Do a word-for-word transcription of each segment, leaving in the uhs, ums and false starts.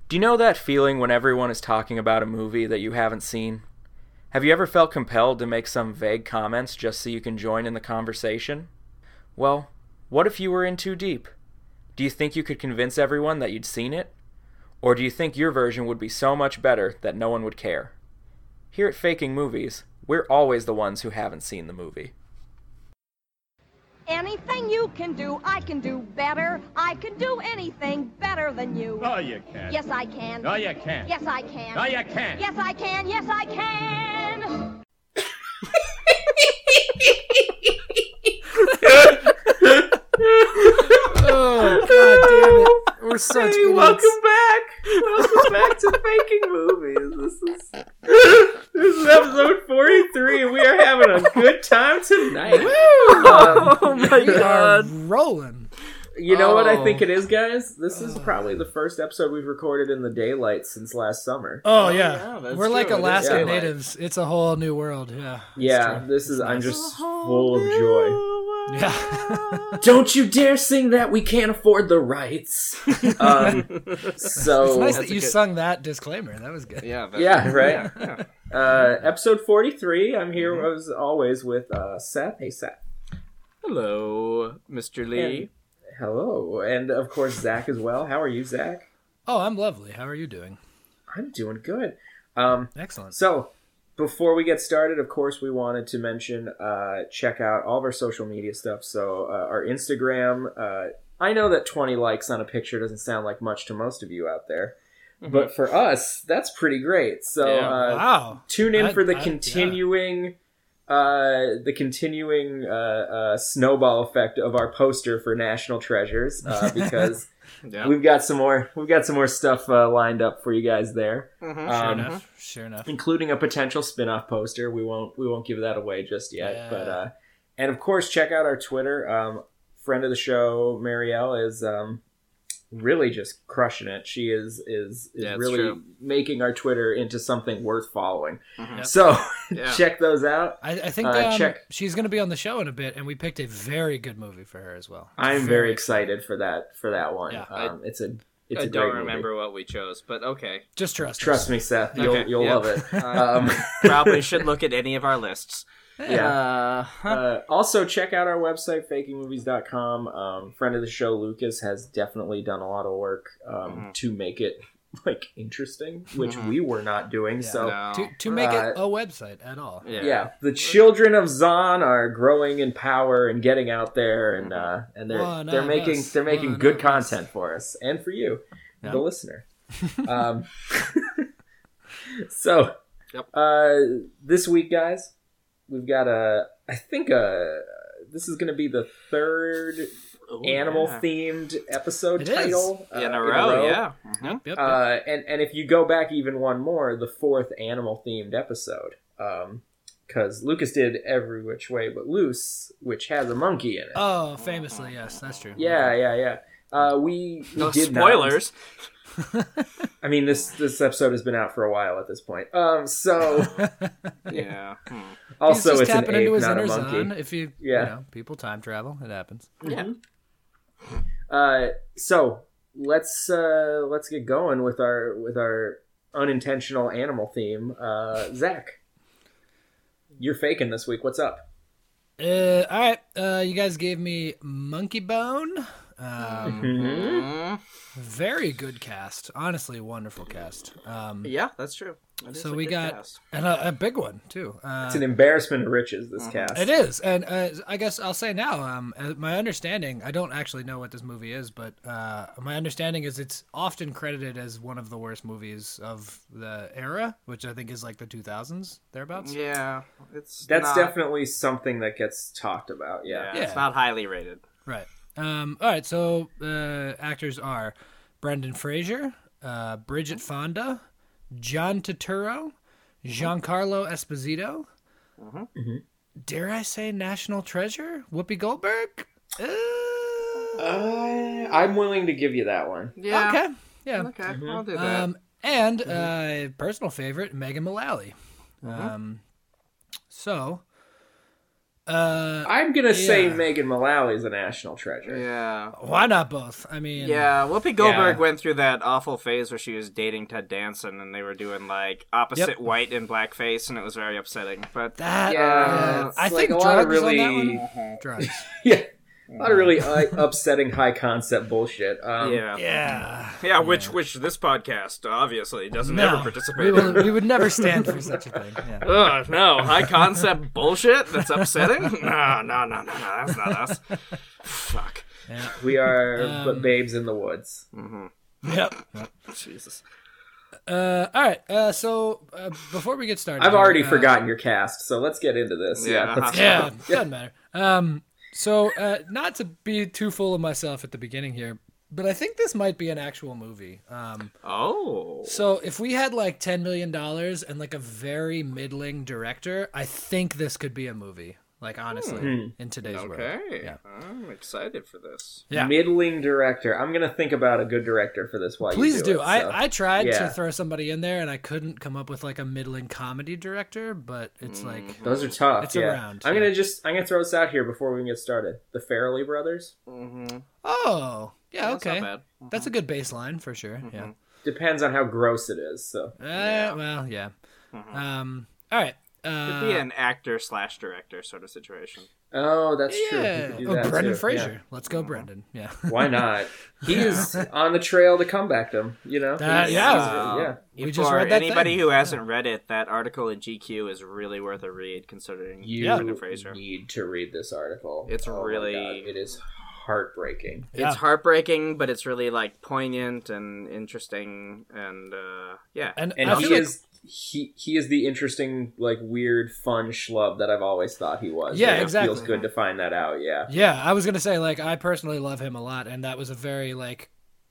Do you know that feeling when everyone is talking about a movie that you haven't seen? Have you ever felt compelled to make some vague comments just so you can join in the conversation? Well, what if you were in too deep? Do you think you could convince everyone that you'd seen it? Or do you think your version would be so much better that no one would care? Here at Faking Movies, we're always the ones who haven't seen the movie. Anything you can do, I can do better. I can do anything better than you. Oh, you can. Yes, I can. No, you can't. Yes, I can. No, you can't. Yes, I can. Yes, I can. Oh, God damn it. We're such Hey, idiots. welcome back! Welcome back to Faking Movies. This is this is episode forty-three, and we are having a good time tonight. Um, oh my we are rolling. You know what I Oh. think it is, guys? This is probably the first episode we've recorded in the daylight since last summer. Oh, yeah. yeah, that's We're like true. It is Alaska daylight. natives. It's a whole new world. Yeah. Yeah, true. this is. I'm nice. just full of joy. Yeah. Don't you dare sing that! We can't afford the rights. Um, so It's nice That's that a you good- sung that disclaimer. That was good. Yeah, but, Yeah, right? Yeah, yeah. uh, episode forty-three. I'm here as always with uh, Seth. Hey, Seth. Hello, Mister Lee. Hello, and of course Zach as well. How are you, Zach? Oh, I'm lovely. How are you doing? I'm doing good. Um, Excellent. so before we get started, of course, we wanted to mention uh, check out all of our social media stuff. So uh, our Instagram. Uh, I know that twenty likes on a picture doesn't sound like much to most of you out there, but for us, that's pretty great. So Yeah. uh, Wow. tune in I- for the I- continuing. Uh, the continuing uh, uh, snowball effect of our poster for National Treasures, uh, because Yeah. we've got some more we've got some more stuff uh, lined up for you guys there, Mhm. Sure um, enough. Sure enough. including a potential spin-off poster. We won't we won't give that away just yet, Yeah. but uh, and of course check out our Twitter. Um, friend of the show, Marielle, is um, really just crushing it. She is is, is Yeah, it's really true. making our Twitter into something worth following. Mhm. So Yeah. check those out. I, I think Uh, um, check- she's going to be on the show in a bit, and we picked a very good movie for her as well. I'm very excited for that for that one. Yeah. um, it's a it's I a great don't movie. remember what we chose, but okay. Just trust Trust us. me, Seth. You'll Okay, you'll yeah. love it. Uh, Um, Probably should look at any of our lists. yeah. Uh, huh. Uh, also, check out our website, faking movies dot com. Um, friend of the show, Lucas, has definitely done a lot of work um, Mhm. to make it like interesting, which Mhm. we were not doing. Yeah. so, no. To, to make Uh, it a website at all. yeah. yeah, the children of Zon are growing in power and getting out there, and uh, and they're One they're of making us. they're making One good of us. content for us and for you, Yeah. the listener. um, so, Yep. uh, this week, guys, we've got a. I think a. This is going to be the third Ooh, animal yeah. themed episode It is. title uh, In a row, yeah. Mhm. Yep, yep. Uh, and and if you go back even one more, the fourth animal themed episode, because Lucas did Every Which Way But Loose, which has a monkey in it. Oh, famously, yes, that's true. yeah, yeah, yeah. Uh, we, we No did not- spoilers. I mean, this this episode has been out for a while at this point. Um, so Yeah. Hmm. also He's just it's an tapping into ape, his not a inner monkey. zone. If you, Yeah. you know, people time travel, it happens. Yeah. Uh, so let's uh, let's get going with our with our unintentional animal theme. Uh, Zach, you're faking this week. What's up? Uh, all right, uh, you guys gave me Monkey Bone. Um, Mm-hmm. very good cast. Honestly, wonderful cast. Um, Yeah, that's true. That is So a we good got- cast. and a, a big one too. Uh, It's an embarrassment of riches. This cast. It is, and uh, I guess I'll say now. Um, uh, my understanding, I don't actually know what this movie is, but uh, my understanding is it's often credited as one of the worst movies of the era, which I think is like the two thousands thereabouts. Yeah, it's That's not, definitely something that gets talked about. Yeah. Yeah, Yeah. it's not highly rated. Right. Um, all right. So uh, actors are Brendan Fraser, uh, Bridget Fonda, John Turturro, Giancarlo Esposito. Mm-hmm. Dare I say National Treasure? Whoopi Goldberg. Uh, Uh, I'm willing to give you that one. Yeah. Okay. Yeah. Okay, I'll do that. Um, and uh, personal favorite, Megan Mullally. Um, so, Uh, I'm gonna say yeah. Megan Mullally is a national treasure. Yeah. Why not both? I mean, Yeah, Whoopi Goldberg Yeah. went through that awful phase where she was dating Ted Danson, and they were doing like opposite Yep. white and blackface, and it was very upsetting. But that. Yeah, uh, it's I like think a lot of drugs on that really- one. Drugs. Yeah, a lot of really uh, upsetting high concept bullshit. Um, yeah. Yeah. Yeah, which which this podcast obviously doesn't No, ever we, participate will, in. we would never stand for such a thing. Yeah. Ugh, no, high concept bullshit that's upsetting? No, no, no, no, no, that's not us. Fuck. Yeah. we are Um, but babes in the woods. Yep. Jesus. Uh, all right. Uh, so uh, before we get started, I've already uh, forgotten your cast, so let's get into this. Yeah, Yeah, let's Yeah, doesn't matter. Um, so uh, not to be too full of myself at the beginning here, but I think this might be an actual movie. Um, Oh. so if we had like ten million dollars and like a very middling director, I think this could be a movie. Like honestly, in today's world. Okay. Yeah. I'm excited for this. Yeah. Middling director. I'm gonna think about a good director for this while Please you do. do. it, I, so. I tried yeah. to throw somebody in there and I couldn't come up with like a middling comedy director, but it's like Those are tough. It's yeah. around, I'm yeah. gonna just I'm gonna throw this out here before we even get started. The Farrelly brothers. Mm-hmm. oh yeah, That's not okay, bad. that's a good baseline for sure. Yeah. Depends on how gross it is. So Uh, well, yeah. Um. All right. Uh, Could be an actor slash director sort of situation. oh, that's true. You yeah. could do Oh, that Brendan too. Fraser. Let's go, Brendan. Yeah. Yeah. Why not? He is on the trail to comeback them. You know. That- He's- yeah. he's- yeah. We just For read that anybody thing. who hasn't read it, that article in G Q is really worth a read, considering You Brendan Fraser. need to read this article. It's Oh my really- God, it is heartbreaking. Yeah. It's heartbreaking, but it's really like poignant and interesting, and uh, yeah, And, And I he feel like- is he he is the interesting, like, weird, fun schlub that I've always thought he was. Yeah, And exactly. It feels good to find that out. Yeah. yeah, I was gonna say like I personally love him a lot, and that was a very like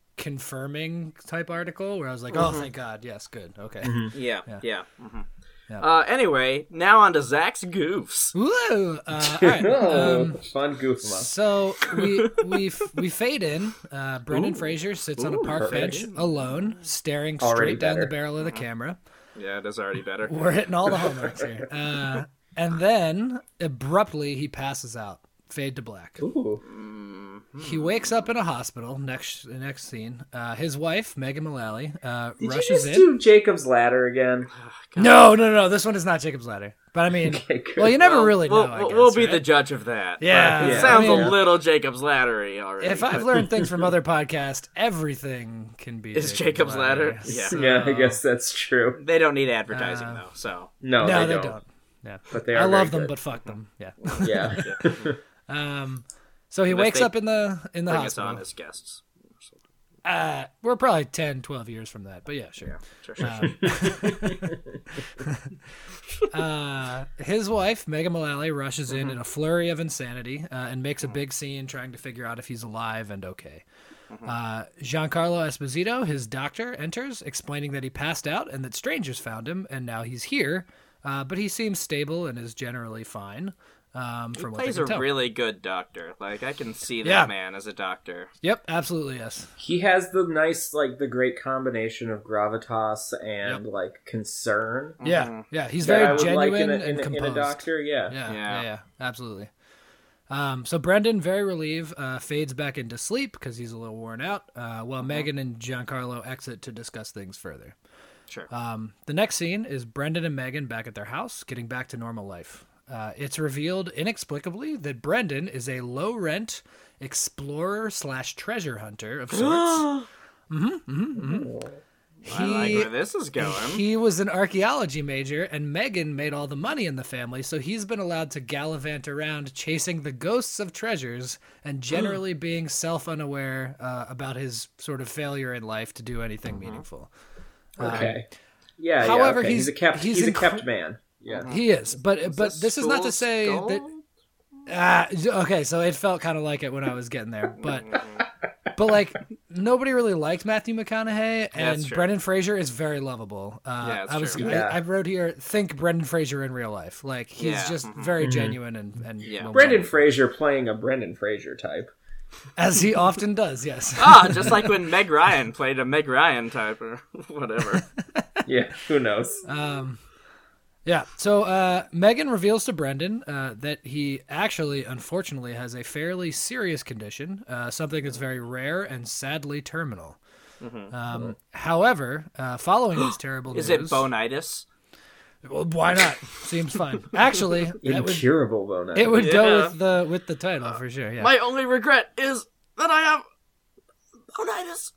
confirming type article where I was like, oh, thank God, yes, good, okay. yeah, Yeah. yeah. mhm. Yeah. Uh, anyway, now on to Zach's goofs. Woo! Uh, all right. Oh, Um, fun goof em up. So we we we fade in. Uh, Brendan Fraser sits on a Ooh, park perfect. bench alone, staring straight Already down the better. barrel of the camera. Yeah, it is already better. We're hitting all the hallmarks here. Uh, and then abruptly he passes out. Fade to black. Ooh. He wakes up in a hospital. Next next scene. Uh, his wife Megan Mullally uh, Did you rushes just in. do Jacob's Ladder again? No, no, no. This one is not Jacob's Ladder. But I mean, Okay, good. well, you never Well, really know. We'll, I we'll- guess, we'll be right? the judge of that. Yeah, but it yeah. sounds I mean- a little Jacob's Laddery already. If I've but learned things from other podcasts, everything can be It's Jacob's Ladder? Yeah. So- Yeah, I guess that's true. they don't need advertising Uh, though, so No, No, they, they, don't. don't. Yeah, But they are I very love them, good. but fuck them. Yeah. Yeah. Um, so he Unless wakes they up in the in the bring us hospital. on as guests. Uh, we're probably ten, twelve years from that, but yeah, sure. Sure, sure, sure. Uh, his wife, Megan Mullally, rushes in in a flurry of insanity uh, and makes a big scene trying to figure out if he's alive and okay. Uh, Giancarlo Esposito, his doctor, enters, explaining that he passed out and that strangers found him, and now he's here. Uh, but he seems stable and is generally fine. Um, He from what they plays can a tell. really good doctor. Like I can see that Yeah. man as a doctor. Yep, absolutely yes. He has the nice, like, the great combination of gravitas and, Yep. like, concern. Yeah, yeah, he's that I very would genuine like in a, and in, a, in composed. a doctor. Yeah. Yeah, yeah, Yeah. yeah, absolutely. Um, so Brendan, very relieved, uh, fades back into sleep because he's a little worn out, uh, while Megan and Giancarlo exit to discuss things further. Sure. Um, the next scene is Brendan and Megan back at their house, getting back to normal life. Uh, it's revealed inexplicably that Brendan is a low-rent explorer slash treasure hunter of sorts. I like where this is going. He was an archaeology major, and Megan made all the money in the family, so he's been allowed to gallivant around chasing the ghosts of treasures and generally being self-unaware uh, about his sort of failure in life to do anything meaningful. Okay. Yeah, However, yeah, okay. he's- he's, a kept he's he's, a incre- kept man. Yeah. He is, but but this is not to School's say gold? that. Ah, okay, so it felt kind of like it when I was getting there, but but like nobody really liked Matthew McConaughey, and That's true. Brendan Fraser is very lovable. Uh, Yeah, that's I was true. I, Yeah. I wrote here, think Brendan Fraser in real life. Like he's Yeah, just mhm. very genuine and and Yeah. well- Brendan Fraser playing a Brendan Fraser type. as he often does. Yes. Ah, just like when Meg Ryan played a Meg Ryan type or whatever. Yeah, who knows? Um, Yeah. So uh, Megan reveals to Brendan uh, that he actually, unfortunately, has a fairly serious condition, uh, something that's very rare and sadly terminal. Mm-hmm. Um, however, uh, following this terrible Is news... it bonitis? Well, why not? Seems fine. Actually, that would, Incurable bonitis. it would go Yeah. with the with the title for sure. Yeah. My only regret is that I have bonitis.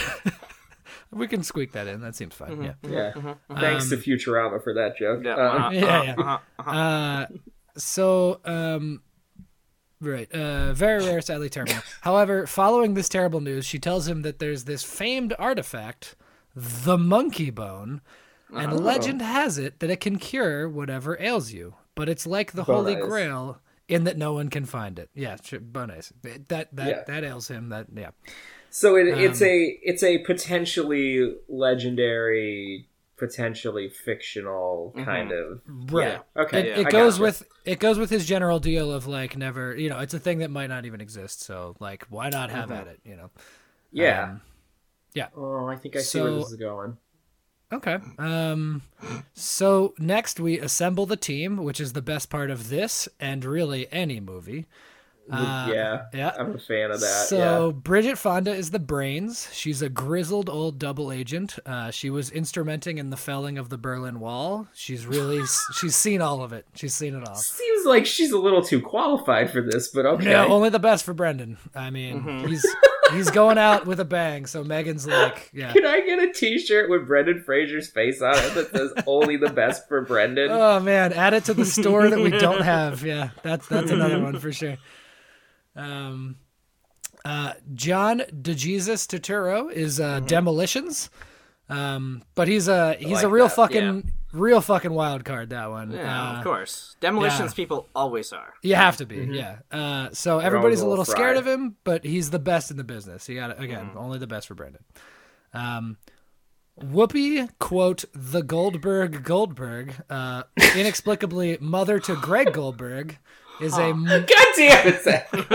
We can squeak that in. That seems fine. Yeah. Yeah. Thanks to Futurama for that joke. Yeah, Um, uh-huh, Yeah, yeah. uh-huh, uh-huh. Uh, so, um, right, uh, very rare, sadly terminal. However, following this terrible news, she tells him that there's this famed artifact, the monkey bone, and Oh. legend has it that it can cure whatever ails you. But it's like the Holy Bone eyes. Grail in that no one can find it. Yeah, sure, bone eyes. That that Yeah. that ails him. That yeah. So it, it's Um, a it's a potentially legendary, potentially fictional kind of Right. Yeah. Okay. It, Yeah, it I goes gotcha. with it goes with his general deal of like never, you know, it's a thing that might not even exist. So like, why not have at it? You know. yeah. Um, yeah. Oh, I think I see where so- this is going. Okay. Um. So next we assemble the team, which is the best part of this and really any movie. Uh, yeah. yeah. I'm a fan of that. So Bridget Fonda is the brains. She's a grizzled old double agent. Uh, she was instrumenting in the felling of the Berlin Wall. She's really she's seen all of it. She's seen it all. yeah. Seems like she's a little too qualified for this, but okay. Yeah, only the best for Brendan. I mean, he's he's going out with a bang. So Megan's like, yeah. Can I get a T-shirt with Brendan Fraser's face on it that says "Only the best for Brendan"? Oh man, add it to the store that we don't have. Yeah, that's that's another one for sure. Um, uh, John DeJesus Turturro is uh, Demolitions, um, but he's a he's like a real that, fucking real fucking wild card. That one. Yeah, Uh, of course. Demolitions yeah. people always are. You have to be, yeah. Uh, so everybody's a a little little scared fried. of him, but he's the best in the business. You got to again, only the best for Brendan. Um, Whoopi, quote, the Goldberg Goldberg, uh, inexplicably mother to Greg Goldberg, is a God damn it, Zach! You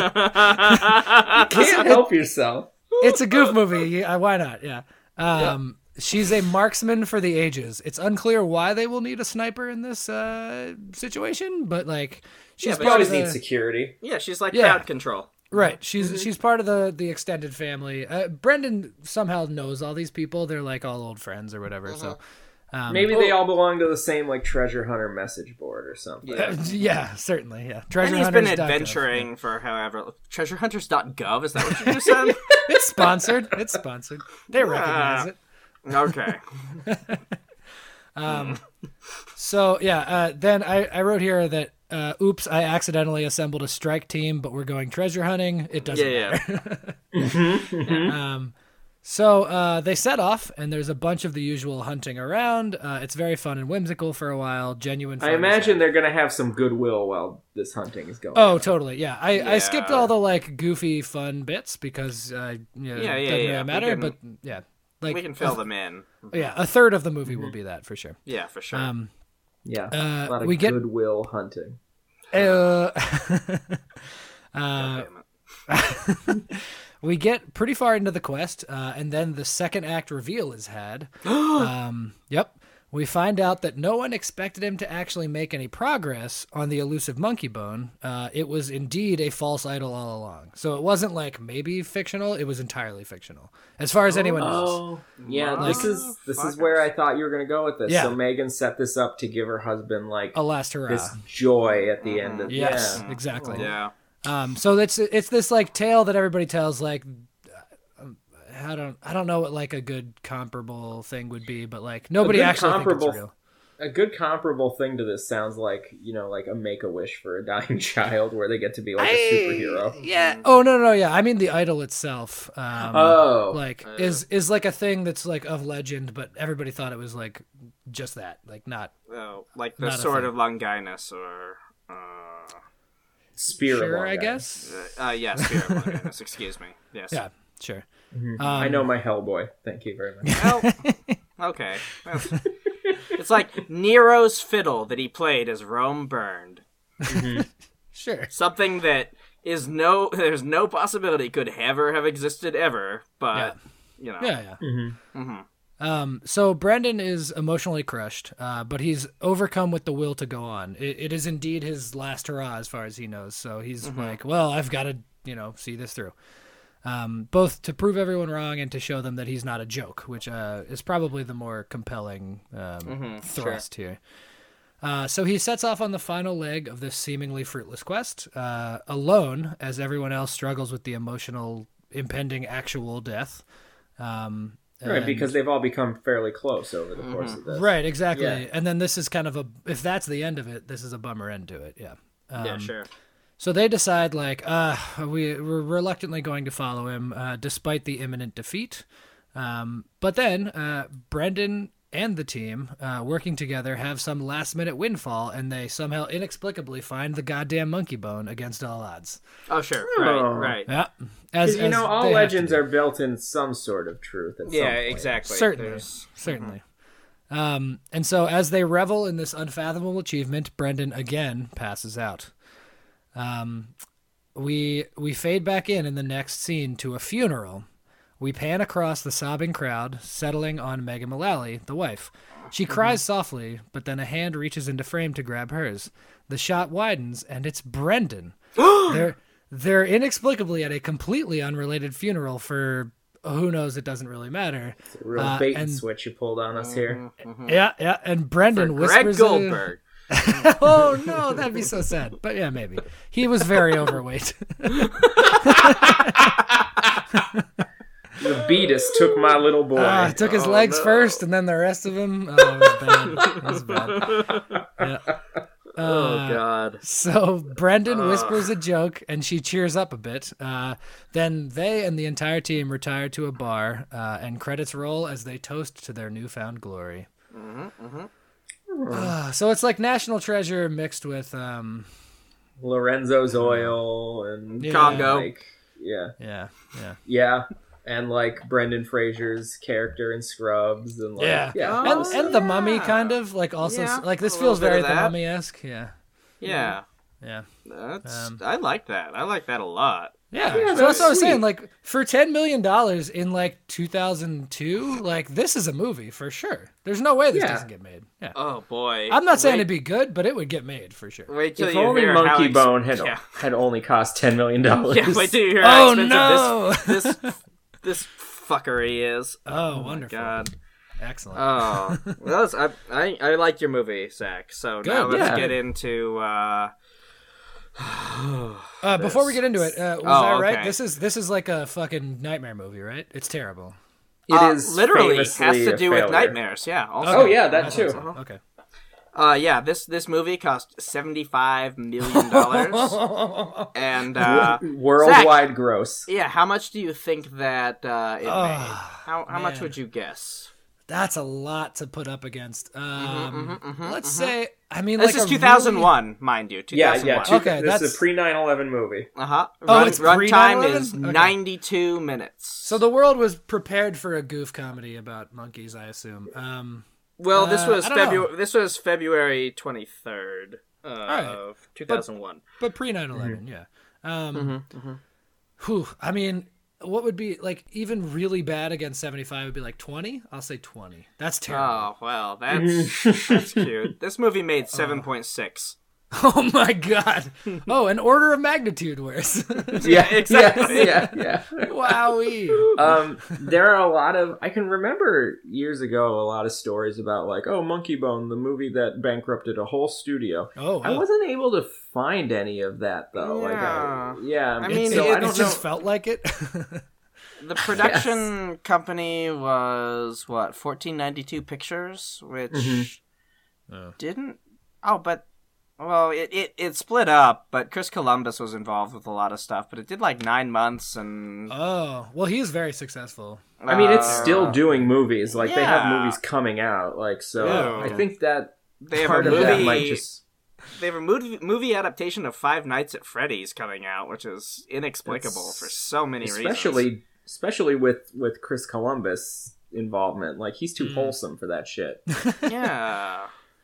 can't help yourself. it's a goof movie. Yeah, why not? Yeah. Um, she's a marksman for the ages. It's unclear why they will need a sniper in this uh, situation, but like she's but You part always of the, need security. Yeah, she's like Yeah. crowd control. right. She's she's part of the the extended family. Uh, Brendan somehow knows all these people. They're like all old friends or whatever. So um, Maybe they all belong to the same like treasure hunter message board or something. Yeah. yeah, certainly. Yeah. Treasure And he's been hunters dot gov. adventuring for however. treasure hunters dot gov, is that what you just said? It's sponsored. It's sponsored. They recognize it. Okay. So yeah, uh, then I, I wrote here that uh, oops, I accidentally assembled a strike team, but we're going treasure hunting. It doesn't Yeah, yeah. matter. um, so uh, they set off, and there's a bunch of the usual hunting around. Uh, it's very fun and whimsical for a while. Genuine. Fun I imagine they're gonna have some goodwill while this hunting is going. Oh, totally. Yeah, I, I Yeah. skipped all the like goofy fun bits because uh, you know, Yeah, it yeah, doesn't yeah. really We matter. can- But yeah, like We can fill a, them in. yeah, a third of the movie will be that for sure. Yeah, for sure. Um, Yeah, Uh, a lot of we get- goodwill hunting. uh, uh, God damn it. we get pretty far into the quest, uh, and then the second act reveal is had. um, yep. We find out that no one expected him to actually make any progress on the elusive monkey bone. Uh, it was indeed a false idol all along. So it wasn't like maybe fictional, it was entirely fictional. As far as anyone knows. Oh, yeah. Like- this is this is Fuckers. where I thought you were gonna go with this. Yeah. So Megan set this up to give her husband like A last hurrah. this joy at the end of Yes, yeah. exactly. Yeah. Um, so it's it's this like tale that everybody tells. Like, um, I don't I don't know what like a good comparable thing would be, but like nobody good actually thinks comparable- it's real. A good comparable thing to this sounds like, you know, like a Make-A-Wish for a dying child where they get to be like a superhero. Yeah. Oh no no yeah. I mean the idol itself. Um, Oh. like is is like a thing that's like of legend, but everybody thought it was like just that, like not Oh, like the Not a sword thing. of Longinus or. Uh, Spear of sure. all I guys. guess. uh, uh, yeah, Spear of Longinus, excuse me. Yes. Yeah. Sure. I Um, know my Hellboy. Thank you very much. Well, okay. That's- It's like Nero's fiddle that he played as Rome burned. Sure. Something that is no, there's no possibility could ever have existed ever, but, you know. Yeah yeah. Um, so Brandon is emotionally crushed, uh, but he's overcome with the will to go on. It, it is indeed his last hurrah as far as he knows. So he's mm-hmm. like, well, I've got to, you know, see this through. Um, both to prove everyone wrong and to show them that he's not a joke, which uh, is probably the more compelling um, mm-hmm, thrust sure. here. Uh, so he sets off on the final leg of this seemingly fruitless quest, uh, alone, as everyone else struggles with the emotional, impending actual death. Um, Right, and, because they've all become fairly close over the course mm-hmm. of this. Right, exactly. Yeah. And then this is kind of a, if that's the end of it, this is a bummer end to it, yeah. Um, yeah, sure. So they decide, like, uh, we, we're reluctantly going to follow him, uh, despite the imminent defeat. Um, but then, uh, Brendan and the team, uh, working together, have some last-minute windfall, and they somehow inexplicably find the goddamn monkey bone against all odds. Oh, sure. Oh. Right, right. Yeah. As, you as know, all they have legends to do. are built in some sort of truth at some Yeah, point. exactly. Certainly, There's... certainly. Mm-hmm. Um, and so as they revel in this unfathomable achievement, Brendan again passes out. Um, we we fade back in in the next scene to a funeral. We pan across the sobbing crowd, settling on Megan Mullally, the wife. She cries softly, but then a hand reaches into frame to grab hers. The shot widens, and it's Brendan. they're they're inexplicably at a completely unrelated funeral for who knows. It doesn't really matter. It's a real Uh, bait and- and switch you pulled on us here. Mm-hmm. Yeah, yeah. And Brendan For Greg whispers. Goldberg. A... oh no, that'd be so sad. But yeah, maybe he was very overweight. The beatus took my little boy. Uh, took his Oh, legs no. first, and then the rest of him. Oh, it was bad. It was bad. Yeah. Oh, Uh, God. So Brendan whispers a joke, and she cheers up a bit. Uh, then they and the entire team retire to a bar, uh, and credits roll as they toast to their newfound glory. Mm-hmm, mm-hmm. Uh, so it's like National Treasure mixed with, um, Lorenzo's oil and Yeah. Congo. Like, yeah, yeah, yeah, yeah, and like Brendan Fraser's character in Scrubs, and like, yeah, yeah, and, Oh, and the Mummy yeah. kind of like also Yeah, like this a feels little bit very of the that. Mummy-esque. Yeah, Yeah. yeah. That's, Um, I like that. I like that a lot. Yeah, Yeah, so that's what I was sweet. saying. Like for ten million dollars in like two thousand two, like this is a movie for sure. There's no way this Yeah. doesn't get made. Yeah, Oh, boy. I'm not saying wait, it'd be good, but it would get made for sure. Wait till If you only hear how Monkey ex- Bone had Yeah. had only cost ten million dollars. Yeah, wait till you hear how Oh, expensive no. this, this this fuckery is. Oh, my wonderful. God. Excellent. Oh, well, that's, I, I I like your movie, Zach. So now Good, let's yeah. get into. Uh, uh, before we get into it, uh, was Oh, I right? okay. This is this is like a fucking nightmare movie, right? It's terrible. It uh, is literally has famously to a do with failure. nightmares. Yeah. Also. Oh yeah, that That's too. awesome. Okay. Uh, yeah. This this movie cost seventy five million dollars, and uh, Worldwide gross. yeah. How much do you think that uh, it Oh, made? How how much man. would you guess? That's a lot to put up against. Um, mhm, mhm, let's mhm. say, I mean, This like is a two thousand one, really- mind you. Yeah, two thousand one. yeah. Two, Okay, this that's- is a pre nine eleven movie. Uh huh. Oh, Run, it's run pre time nine eleven? is Okay. ninety-two minutes. So the world was prepared for a goof comedy about monkeys, I assume. Um, well, this uh, was I don't know. February. This was February twenty-third uh, right. of two thousand one. but pre nine eleven, yeah. Um, Mm-hmm. whew, I mean, what would be like even really bad against seventy-five would be like twenty? I'll say twenty. That's terrible. Oh well, that's that's cute. This movie made seven point six. Oh my god. Oh, an order of magnitude worse. Yeah, exactly. Yeah, yeah. yeah. Wowee. um, there are a lot of I can remember years ago a lot of stories about like, oh, Monkey Bone, the movie that bankrupted a whole studio. Oh, I wow. wasn't able to find any of that though. Like, Yeah. I, yeah. I mean, so it- I it don't just know. felt like it. The production company was what fourteen ninety-two Pictures, which Mm-hmm. Oh. didn't. Oh, but well, it, it it split up. But Chris Columbus was involved with a lot of stuff. But it did like nine months, and Oh, well, he is very successful. I mean, it's uh, still doing movies. Like they have yeah. movies coming out. Like so, Yeah. I think that They have part a of that movie. might just. They have a movie, movie adaptation of Five Nights at Freddy's coming out, which is inexplicable It's- for so many especially reasons. especially with with Chris Columbus involvement. Like he's too Hmm. wholesome for that shit. Yeah.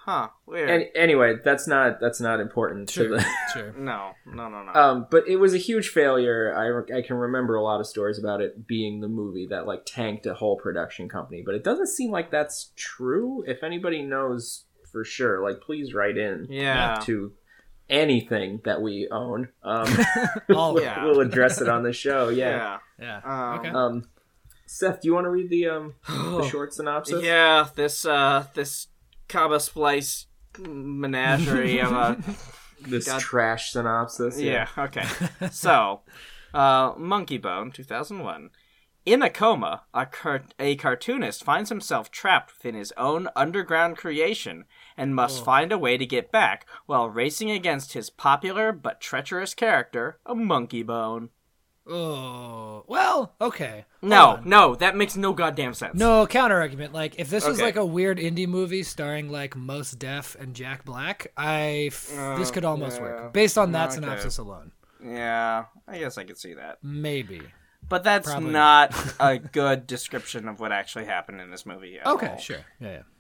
Huh. Weird. And anyway, that's not that's not important Sure, to the. sure. no, no, no, no. Um, but it was a huge failure. I, re- I can remember a lot of stories about it being the movie that like tanked a whole production company, but it doesn't seem like that's true. If anybody knows for sure, like please write in Yeah. to anything that we own. Um, All we'll, yeah. we'll address it on the show. Yeah. Yeah. Yeah. Um, Okay. Um, Seth, do you want to read the um the short synopsis? Yeah, this uh this Kaba Splice menagerie of a This God. trash synopsis. yeah. Okay. So, uh, Monkey Bone, two thousand one. In a coma, a, car- a cartoonist finds himself trapped within his own underground creation and must find a way to get back while racing against his popular but treacherous character, a Monkey Bone. Oh, well, okay. Hold No, on. no, that makes no goddamn sense. No, counter argument. Like, if this was Okay. like a weird indie movie starring like Mos Def and Jack Black, I f- Oh, this could almost yeah. work based on that Okay. synopsis alone. Yeah, I guess I could see that. Maybe. But that's Probably not a good description of what actually happened in this movie at Okay, all. sure. Yeah, yeah.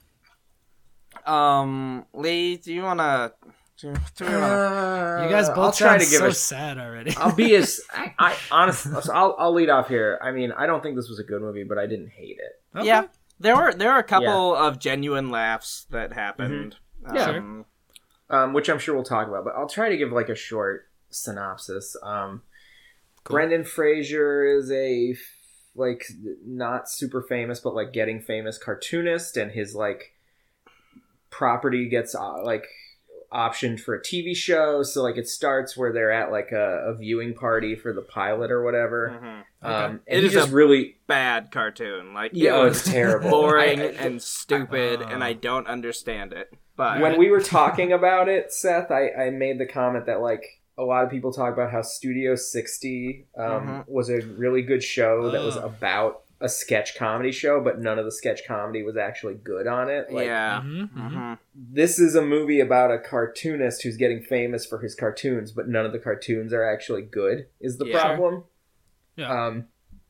Um, Lee, do you wanna? Do, do we wanna? You guys both Uh, I'll try sound to give so a sad already. I'll be as I, I honestly. So I'll I'll lead off here. I mean, I don't think this was a good movie, but I didn't hate it. Okay. Yeah, there were there were a couple of genuine laughs that happened. Yeah. Um, Um, which I'm sure we'll talk about. But I'll try to give like a short synopsis. Um, Cool. Brendan Fraser is a like not super famous, but like getting famous cartoonist, and his like property gets uh, like optioned for a T V show. So like it starts where they're at like a, a viewing party for the pilot or whatever. mhm. Um, It and he is just a- really Bad cartoon, like Yeah, it oh, was it's terrible. boring I- I- and stupid, Uh. and I don't understand it. But when we were talking about it, Seth, I, I made the comment that like a lot of people talk about how Studio sixty um, Mhm. was a really good show that was Oh. about a sketch comedy show, but none of the sketch comedy was actually good on it. Like, yeah, Mhm, mm-hmm. mhm. mhm. this is a movie about a cartoonist who's getting famous for his cartoons, but none of the cartoons are actually good, is the Yeah. problem. Yeah. Um,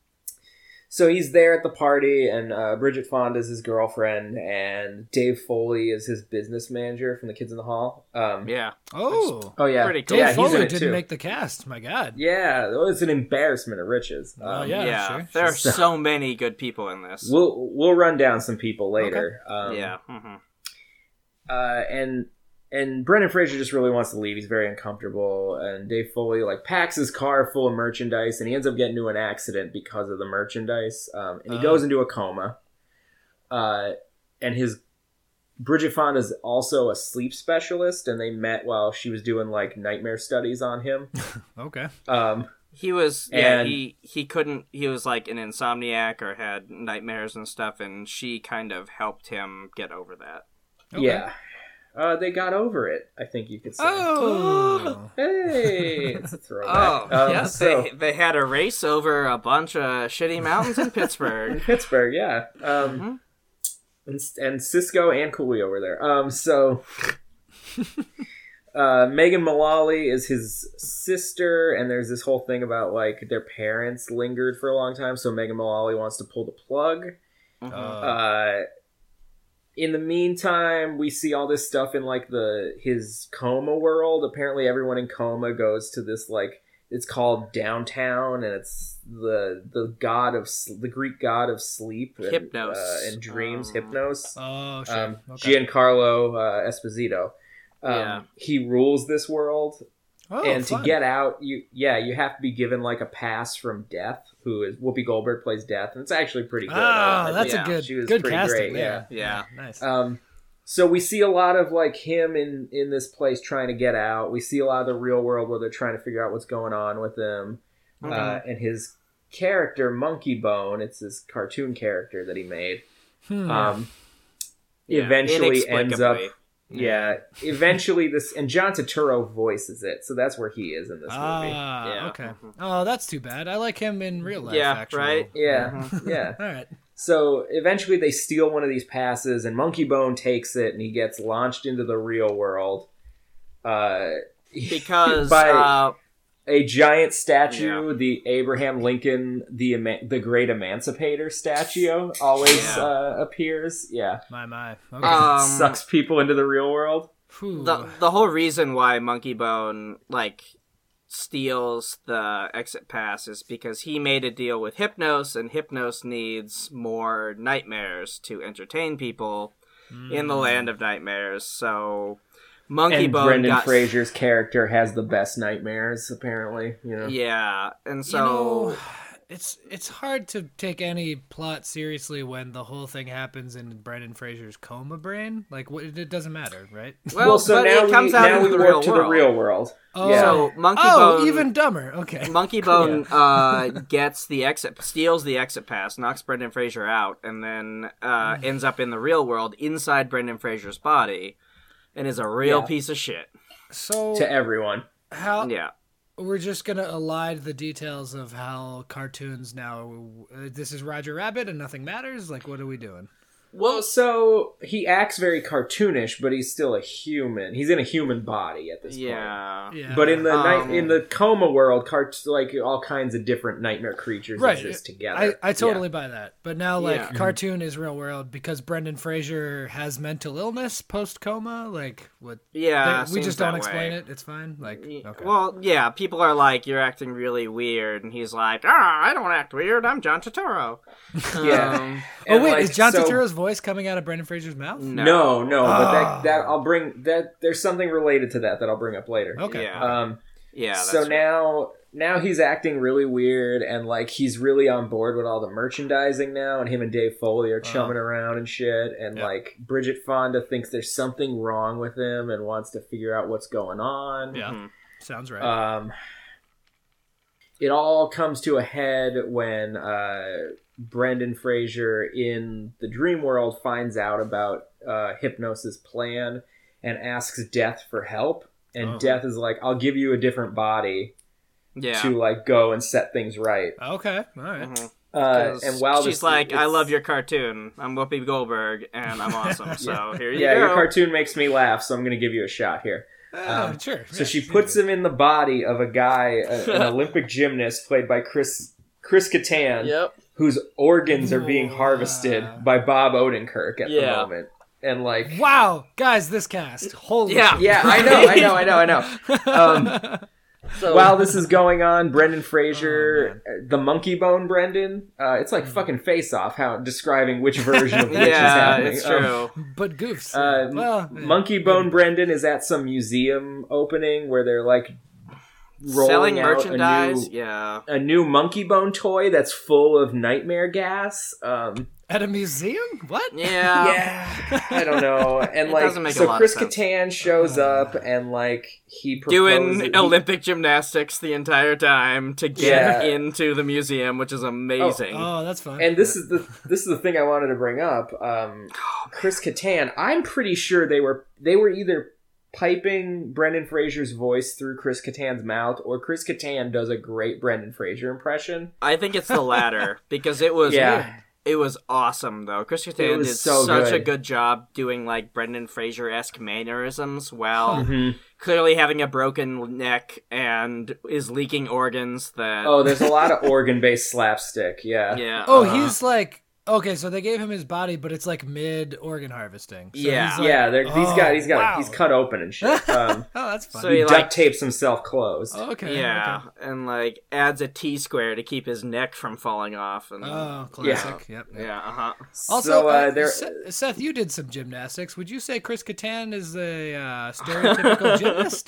so he's there at the party, and uh, Bridget Fonda's his girlfriend, and Dave Foley is his business manager from The Kids in the Hall. Um, yeah. Oh, Oh yeah, Pretty cool. Dave yeah, he's in Foley it didn't too. make the cast. My God. Yeah, it was an embarrassment of riches. Um, Oh, yeah. Yeah, sure. there are So- so many good people in this. We'll we'll run down some people later. Um, yeah. mhm. Uh, and and Brendan Fraser just really wants to leave. He's very uncomfortable. And Dave Foley like packs his car full of merchandise, and he ends up getting into an accident because of the merchandise. Um, and he Oh. goes into a coma. Uh, and his Bridget Fonda's also a sleep specialist, and they met while she was doing like nightmare studies on him. Okay. Um, He was yeah And- he he couldn't he was like an insomniac or had nightmares and stuff, and she kind of helped him get over that. Okay. Yeah. Uh, they got over it, I think you could say. Oh. Hey, it's a Oh throwback. Um, yes, so- they they had a race over a bunch of shitty mountains in in Pittsburgh. Pittsburgh, yeah. Um, Mhm. and, and Cisco and Coolio were there. Um, so uh, Megan Mullally is his sister, and there's this whole thing about like their parents lingered for a long time, so Megan Mullally wants to pull the plug. Mhm. Uh, Uh, in the meantime, we see all this stuff in like the his coma world. Apparently, everyone in coma goes to this like it's called downtown, and it's the the god of s- the Greek god of sleep and, Hypnos. uh, and dreams, Um, Hypnos. oh, sure. Um, okay. Giancarlo uh, Esposito. Um, Yeah. He rules this world, Oh, and fun. to get out, you yeah, you have to be given like a pass from Death, who is Whoopi Goldberg plays Death, and it's actually pretty good. Ah, I- that's yeah, a good, she was good pretty casting. great, yeah. Yeah. Nice. Um, so we see a lot of like him in in this place trying to get out. We see a lot of the real world where they're trying to figure out what's going on with him, Mhm. uh, and his character Monkey Bone. It's this cartoon character that he made. Hmm. Um, Yeah, eventually ends up. inexplicably. Yeah, eventually this and John Turturro voices it, so that's where he is in this movie. Ah, Yeah. okay. Mhm. Oh, that's too bad. I like him in real life. Yeah, actually. right? Yeah, Mhm. yeah. All right. So eventually they steal one of these passes, and Monkey Bone takes it, and he gets launched into the real world. Uh, Because by- uh, a giant statue, Yeah. the Abraham Lincoln, the Eman- the Great Emancipator statue, always Yeah. uh, appears. Yeah, My my. Okay. Um, sucks people into the real world. Whew. the the whole reason why Monkey Bone like steals the exit pass is because he made a deal with Hypnos, and Hypnos needs more nightmares to entertain people in the land of nightmares. So Monkey And Bone Brendan got Fraser's character has the best nightmares, apparently. You know. yeah, and so you know, it's it's hard to take any plot seriously when the whole thing happens in Brendan Fraser's coma brain. Like, what, it doesn't matter, right? well, Well, so but now it comes we out now into we the work real to world. the real world. Oh, Yeah. So Monkey oh, Bone even dumber. Okay. Monkey Bone uh, gets the exit, steals the exit pass, knocks Brendan Fraser out, and then uh, ends up in the real world inside Brendan Fraser's body, and is a real Yeah. piece of shit. So To everyone. how Yeah, we're just gonna elide the details of how cartoons now. Uh, this is Roger Rabbit and nothing matters. Like, what are we doing? Well, so he acts very cartoonish, but he's still a human. He's in a human body at this point. yeah, Yeah. But in the Um, night, in the coma world, cart- like all kinds of different nightmare creatures Right. exist together. I, I totally buy that. But now, like, Yeah. cartoon is real world because Brendan Fraser has mental illness post coma. Like, what? yeah. they- we seems just don't that explain way. it. It's fine. Like, Y- okay. Well, yeah, people are like, "You're acting really weird," and he's like, "Ah, I don't act weird. I'm John Turturro." Yeah. Um, oh And, wait, like, is John so- Turturro's voice coming out of Brendan Fraser's mouth? no. No, no, but Ah. that that I'll bring that. There's something related to that that I'll bring up later. Okay. Yeah. Um. Yeah. That's so right. now, now he's acting really weird, and like he's really on board with all the merchandising now, and him and Dave Foley are chumming around and shit, and Yeah. like Bridget Fonda thinks there's something wrong with him and wants to figure out what's going on. Yeah. Mhm. Sounds right. Um, it all comes to a head when uh, Brendan Fraser in the dream world finds out about uh, Hypnos's plan and asks Death for help. And Oh. Death is like, I'll give you a different body Yeah. to like go and set things right. okay. All right. Mhm. Uh, 'Cause and while she's this, like, "I it's- love your cartoon. I'm Whoopi Goldberg, and I'm awesome. So here you yeah, go." your cartoon makes me laugh, so I'm going to give you a shot here. Uh, Um, sure. So she puts him in the body of a guy, a, an Olympic gymnast played by Chris Chris Kattan, Yep. whose organs are being Ooh, harvested uh, by Bob Odenkirk at the Yeah. moment. And like, Wow, guys, this cast. Holy Yeah. shit. yeah, I know, I know, I know, I know. Um, So while this is going on, Brendan Oh, Fraser, uh, the Monkey Bone Brendan, uh, it's like fucking Face Off, how describing which version of which is yeah, happening. it's Um, true. But goofs. Uh, well, yeah. Monkey Bone Brendan is at some museum opening where they're like rolling Selling out merchandise. a new, Yeah. a new Monkey Bone toy that's full of nightmare gas. Um, At a museum? What? Yeah. yeah, I don't know. And It like, doesn't make a so lot of Chris sense. Kattan shows up and like he proposes Doing he- Olympic gymnastics the entire time to get Yeah. into the museum, which is amazing. Oh, that's fun. And this is the this is the thing I wanted to bring up. Um, Oh, Chris Kattan, I'm pretty sure they were they were either piping Brendan Fraser's voice through Chris Kattan's mouth, or Chris Kattan does a great Brendan Fraser impression. I think it's the latter because it was Yeah. it was awesome though. Chris It Kattan was did so such a good. good job doing like Brendan Fraser esque mannerisms while Mhm. clearly having a broken neck and is leaking organs that Oh, there's a lot of organ based slapstick. Yeah. yeah. oh, uh, he's like okay. So they gave him his body, but it's like mid organ harvesting. So Yeah. he's like- Yeah, they're, he's Oh, got he's got wow. he's cut open and shit. Um, Oh, that's fun. So he he, duct like- tapes himself closed. Oh, okay. yeah, okay. and like adds a T square to keep his neck from falling off and Oh, classic. Yep. yep. yeah, uh-huh. Also, So, uh, uh, there- Seth, Seth, you did some gymnastics. Would you say Chris Kattan is a uh, stereotypical gymnast?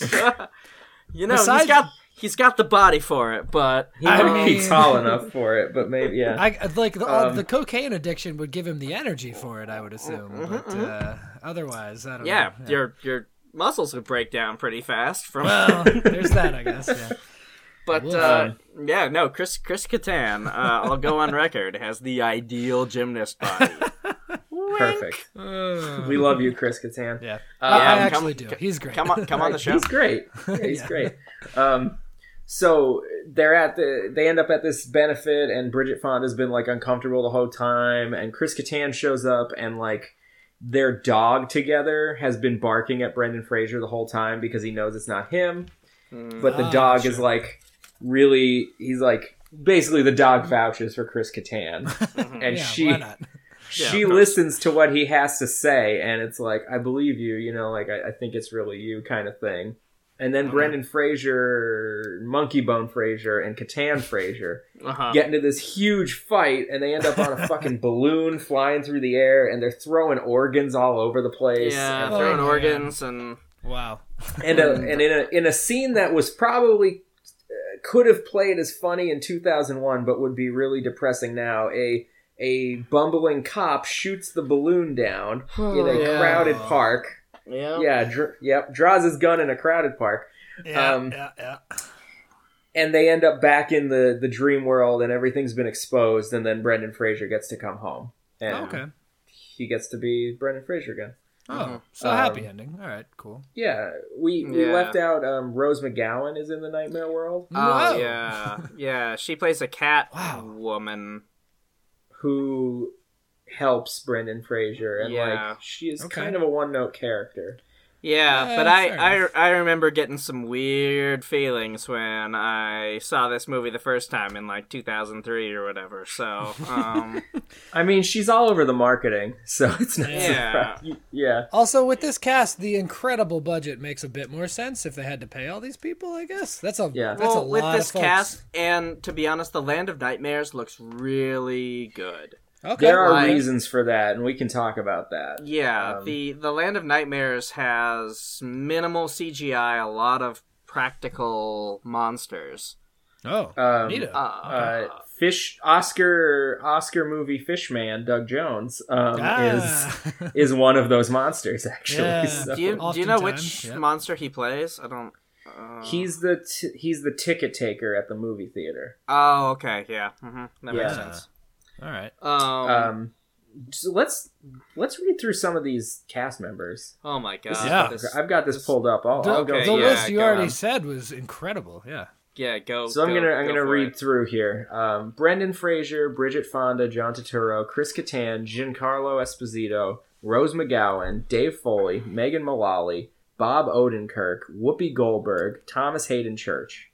You know, Besides- he's got he's got the body for it, but He I might be mean- tall enough for it, but maybe yeah. I like the, all Um, the cocaine addiction would give him the energy for it. I would assume, but uh, otherwise, I don't yeah, know. your your muscles would break down pretty fast from Well, there's that, I guess. Yeah. But uh, yeah, no, Chris Chris Kattan, uh, I'll go on record, has the ideal gymnast body. Perfect. Uh, We love you, Chris Kattan. yeah. Uh, I, I um, actually come- do. He's great. Come on, come on the show. He's great. Yeah, he's Yeah. great. Um, so they're at the. They end up at this benefit, and Bridget Fonda's been like uncomfortable the whole time, and Chris Kattan shows up, and like their dog together has been barking at Brendan Fraser the whole time because he knows it's not him. But the Ah, dog sure. is like really, he's like basically the dog vouches for Chris Kattan, and Yeah, she why not? she Yeah, of course. listens to what he has to say, and it's like, I believe you, you know, like I, I think it's really you kind of thing. And then Brendan Fraser, Monkey Bone Fraser, and Kattan Fraser Uh-huh. get into this huge fight, and they end up on a fucking balloon flying through the air, and they're throwing organs all over the place. Yeah, and, Oh, throwing man. organs and Wow. and, a, and in a in a scene that was probably uh, could have played as funny in two thousand one, but would be really depressing now. A a bumbling cop shoots the balloon down in a Yeah. crowded park. yeah, Yeah, dr- yep, draws his gun in a crowded park. Yeah, Um, yeah, yeah. And they end up back in the, the dream world, and everything's been exposed, and then Brendan Fraser gets to come home. And Oh, okay. he gets to be Brendan Fraser again. Oh, so Um, happy ending. All right, cool. Yeah, we, we Yeah. left out um, Rose McGowan is in the Nightmare World, Oh Whoa. yeah, yeah. She plays a cat Wow. woman. who helps Brendan Fraser, and Yeah. like she is Okay. kind of a one note character. Yeah, Yeah, but I, fair I enough. I remember getting some weird feelings when I saw this movie the first time in like two thousand three or whatever. So, um, I mean, she's all over the marketing, so it's not Yeah. surprising. Yeah. Also, with this cast, the incredible budget makes a bit more sense if they had to pay all these people. I guess that's a Yeah. that's well, a with lot this of folks. cast, and to be honest, the Land of Nightmares looks really good. Okay, There are Like- reasons for that, and we can talk about that. Yeah, Um, the the Land of Nightmares has minimal C G I, a lot of practical monsters. oh, Um, neato. Uh, Uh, Fish Oscar Oscar movie Fishman Doug Jones um, Ah. is is one of those monsters actually. Yeah. So do you do you know which Oftentimes, yeah. monster he plays? I don't. Uh... he's the t- he's the ticket taker at the movie theater. Oh, okay, yeah, hmm that makes Yeah. sense. All right. Um, Um, so let's let's read through some of these cast members. oh my god, Yeah. this- I've got this this- pulled up. I'll, The, I'll go. okay, the through yeah, it. list you go already on. said was incredible. Yeah. yeah, go. So I'm go- gonna I'm go gonna for read it. through here. Um, Brendan Fraser, Bridget Fonda, John Turturro, Chris Kattan, Giancarlo Esposito, Rose McGowan, Dave Foley, Megan Mullally, Bob Odenkirk, Whoopi Goldberg, Thomas Hayden Church.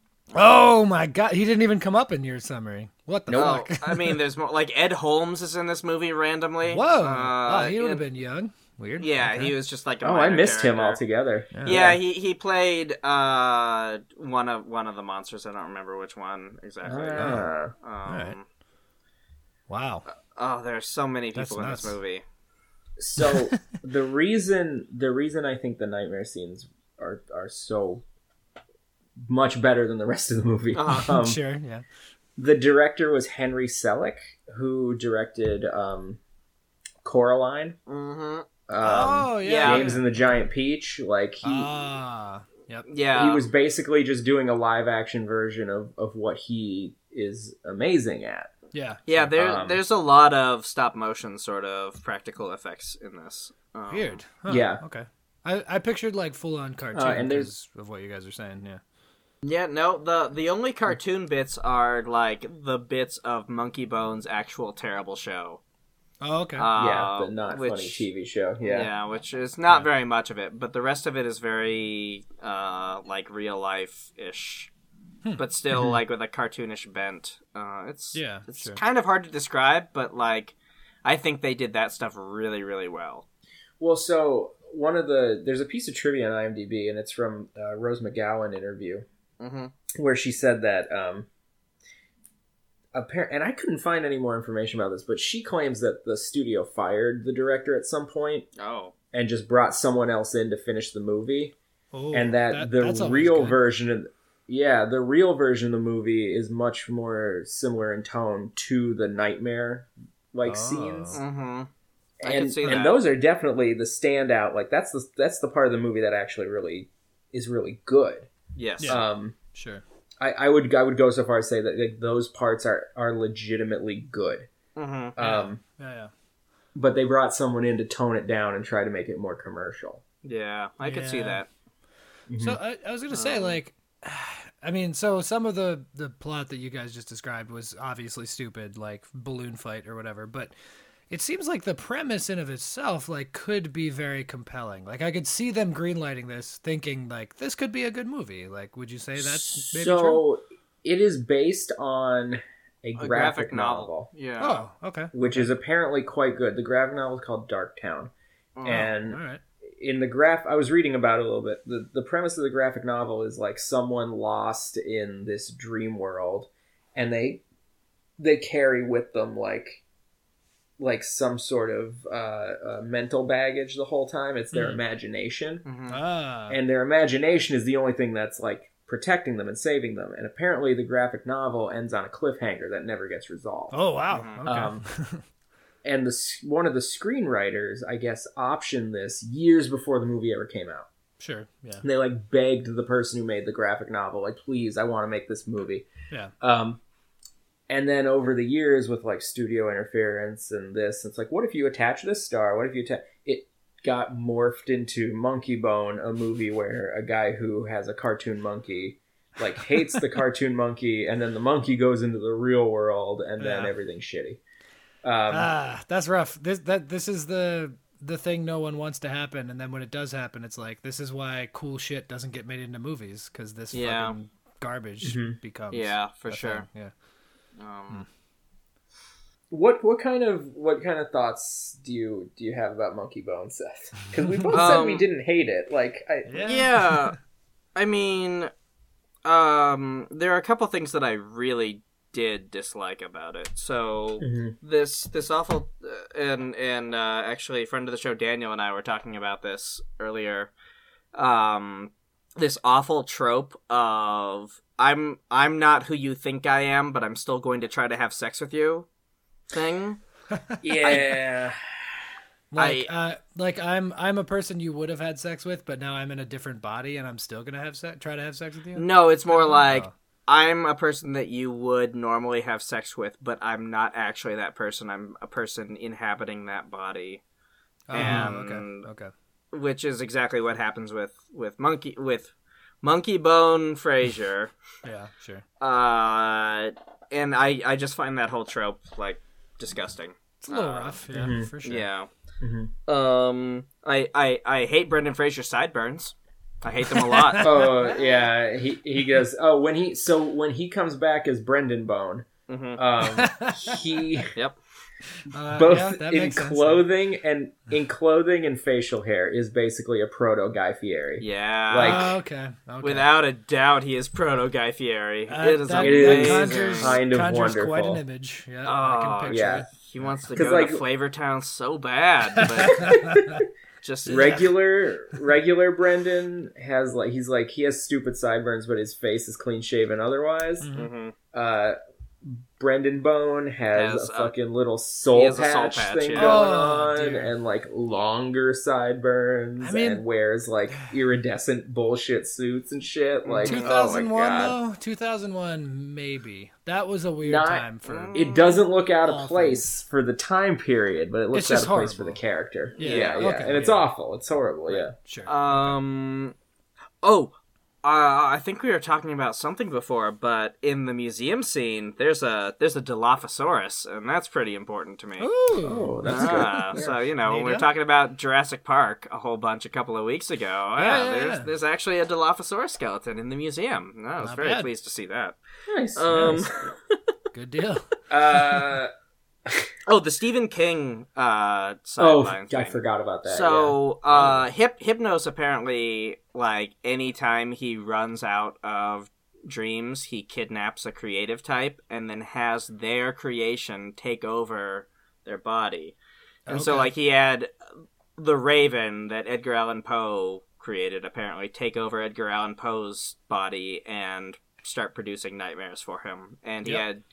Oh my god, he didn't even come up in your summary. What the Oh, fuck? I mean, there's more. Like Ed Holmes is in this movie randomly. Whoa. Uh, oh, he would have in- been young. Weird. Yeah, Okay. he was just like. A Oh, I minor missed him character. altogether. Yeah, he he played uh one of one of the monsters. I don't remember which one exactly. Ah. Um, Alright. Wow. Oh, there's so many That's people in this nuts. movie. So the reason the reason I think the nightmare scenes are are so much better than the rest of the movie. Uh-huh. Um, Sure. Yeah. The director was Henry Selick, who directed um, Coraline, Mm-hmm. um, oh yeah. yeah. James and the Giant Peach. Like he Ah. Yep. Yeah, he was basically just doing a live action version of, of what he is amazing at. Yeah. Yeah, there Um, there's a lot of stop motion sort of practical effects in this. Um, Weird. Huh, Yeah. Okay. I, I pictured like full on cartoon Uh, and there's- 'cause of what you guys are saying. Yeah. Yeah, no, the the only cartoon bits are like the bits of Monkey Bone's actual terrible show. Oh, okay. Uh, yeah, but not which, funny T V show. Yeah. Yeah, which is not very much of it, but the rest of it is very uh like real life ish. But still Mm-hmm. like with a cartoonish bent. Uh it's Yeah, it's sure. kind of hard to describe, but like I think they did that stuff really, really well. Well, so one of the there's a piece of trivia on IMDb, and it's from uh, Rose McGowan interview Mm-hmm. where she said that um, appar- and I couldn't find any more information about this, but she claims that the studio fired the director at some point Oh. and just brought someone else in to finish the movie, Oh, and that, that's the always real good. version of yeah the real version of the movie is much more similar in tone to the nightmare like Oh. scenes. Mm-hmm. I and, can see and that. those are definitely the standout. Like that's the that's the part of the movie that actually really is really good. Yes. Yeah. Um, Sure. I, I would I would go so far as to say that like, those parts are are legitimately good. Mm-hmm. Um, Yeah. Yeah. but they brought someone in to tone it down and try to make it more commercial. Yeah, I could see Yeah. that. So I, I was gonna say, like, I mean, so some of the the plot that you guys just described was obviously stupid, like balloon fight or whatever. But it seems like the premise in of itself, like, could be very compelling. Like, I could see them greenlighting this, thinking like this could be a good movie. Like, would you say that's maybe so true? it is based on a, A graphic, graphic novel, novel. Yeah. Oh, okay. which is apparently quite good. The graphic novel is called Darktown. Oh. And All right. in the graph, I was reading about it a little bit. The, the premise of the graphic novel is like someone lost in this dream world, and they they carry with them like like some sort of uh, uh, mental baggage the whole time. It's their Mm. imagination, Mhm. Ah. and their imagination is the only thing that's like protecting them and saving them. And apparently, the graphic novel ends on a cliffhanger that never gets resolved. oh wow. Mhm. Okay. Um, and the s- one of the screenwriters, I guess, optioned this years before the movie ever came out. Sure. Yeah. And they like begged the person who made the graphic novel, like, please, I want to make this movie. Yeah. Um, and then over the years, with like studio interference and this, it's like, what if you attach this star? What if you attach? It got morphed into Monkey Bone, a movie where a guy who has a cartoon monkey like hates the cartoon monkey, and then the monkey goes into the real world, and then Yeah. everything's shitty. Um, Ah, that's rough. This that this is the the thing no one wants to happen, and then when it does happen, it's like this is why cool shit doesn't get made into movies because this Yeah. fucking garbage Mhm. becomes. Yeah, for a sure. thing. Yeah. Um, What what kind of what kind of thoughts do you do you have about Monkey Bone, Seth? Because we both said we Um, didn't hate it. Like, I, Yeah. yeah. I mean, um, there are a couple things that I really did dislike about it. So Mhm. this this awful uh, and and uh, actually, a friend of the show Daniel and I were talking about this earlier. Um, this awful trope of I'm I'm not who you think I am, but I'm still going to try to have sex with you. Thing. yeah. Like, I- uh, like I'm I'm a person you would have had sex with, but now I'm in a different body, and I'm still gonna have sex. Try to have sex with you. No, it's more like Oh. I'm a person that you would normally have sex with, but I'm not actually that person. I'm a person inhabiting that body, Oh, and- okay. Okay. which is exactly what happens with with monkey with Monkey Bone Fraser. Yeah. Sure. uh, and I I just find that whole trope like disgusting. It's a little Uh, rough. Yeah. mhm. For sure. Yeah. Mhm. Um. I I I hate Brendan Fraser's sideburns. I hate them a lot. Oh yeah. He he goes. Oh, when he so when he comes back as Brendan Bone, hmm um, he Yep. Uh, both yeah, that in makes sense. clothing and in clothing and facial hair is basically a proto Guy Fieri. Yeah. Like- Oh, okay. Okay. Without a doubt, he is proto Guy Fieri. Uh, it is that, It amazing. is that conjures, kind of conjures quite wonderful. an image. Yeah, Oh, I can picture yeah. it. He wants to 'Cause, go like- to Flavortown so bad, but just Regular regular Brendan has like he's like he has stupid sideburns, but his face is clean shaven otherwise. Mhm. hmm Uh, Brendan Bone has, Has a a- fucking little he soul has a soul patch, patch, thing yeah. going Oh, on, dear. and like longer sideburns, I mean- and wears like iridescent bullshit suits and shit. Like, Mhm. oh two my thousand one god, though. two thousand one maybe. That was a weird Not- time for. it doesn't look out of Awful. place for the time period, but it looks It's out just of place for the horrible. character. Yeah, Yeah, yeah, okay, and it's yeah. awful. It's horrible. Yeah. Sure. Um. Oh, uh, I think we were talking about something before, but in the museum scene, there's a there's a Dilophosaurus, and that's pretty important to me. Ooh. Oh, that's Ah, good. So you know, when we were Neato. talking about Jurassic Park a whole bunch a couple of weeks ago, yeah, yeah, there's yeah. there's actually a Dilophosaurus skeleton in the museum. No, I was Not very bad. pleased to see that. Nice. Um, nice. Good deal. Uh, Oh, the Stephen King uh, oh, sideline I thing. forgot about that. So, uh, Hyp- Hypnos apparently, like, anytime he runs out of dreams, he kidnaps a creative type and then has their creation take over their body. And so, Okay. like, he had the Raven that Edgar Allan Poe created, apparently, take over Edgar Allan Poe's body and start producing nightmares for him. And he Yep. had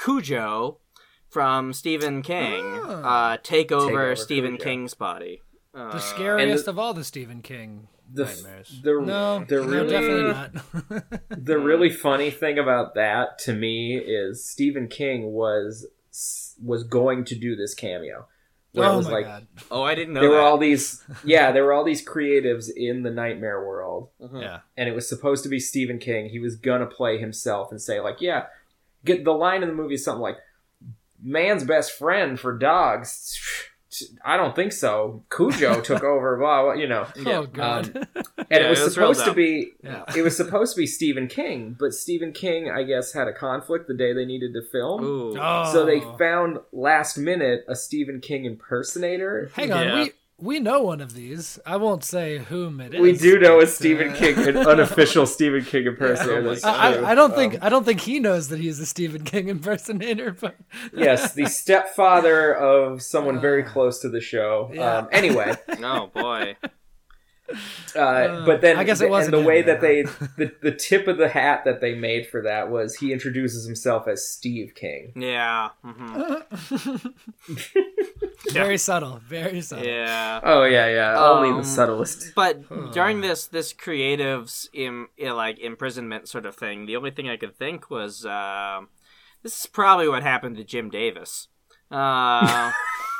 Cujo from Stephen King Ah. uh, take over, over Stephen Cujo. King's body. Uh, The scariest the- of all the Stephen King The, nightmares. the, no, the no, really, definitely not. The really funny thing about that to me is Stephen King was was going to do this cameo. Where it oh was my like god. Oh, I didn't know there that. were all these yeah, there were all these creatives in the nightmare world, Mhm. Yeah. and it was supposed to be Stephen King. He was gonna play himself and say like, yeah, get the line in the movie is something like, "Man's best friend for dogs, I don't think so. Cujo took over, blah, blah, you know. Oh god. Um, and Yeah, it was it was real supposed to dumb. be Yeah. it was supposed to be Stephen King, but Stephen King, I guess, had a conflict the day they needed to film. Ooh. Oh. So they found last minute a Stephen King impersonator. Hang on, Yeah. we we know one of these. I won't say whom it is. We do know a but, Stephen uh, King, an unofficial Stephen King impersonator. Oh my that's God. I, true. I, I don't think Um, I don't think he knows that he's a Stephen King impersonator, but yes, the stepfather of someone very Uh, close to the show. yeah. Um, anyway, Oh boy. uh, but then I guess it wasn't and the him, way yeah. that they the, the tip of the hat that they made for that was he introduces himself as Steve King. Yeah. hmm very subtle, very subtle. Yeah. Oh yeah, yeah. Only Um, the subtlest. But during this this creative's im, i- like imprisonment sort of thing, the only thing I could think was um this is probably what happened to Jim Davis. Uh,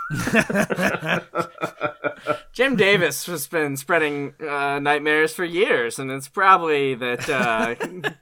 Jim Davis has been spreading uh, nightmares for years, and it's probably that uh,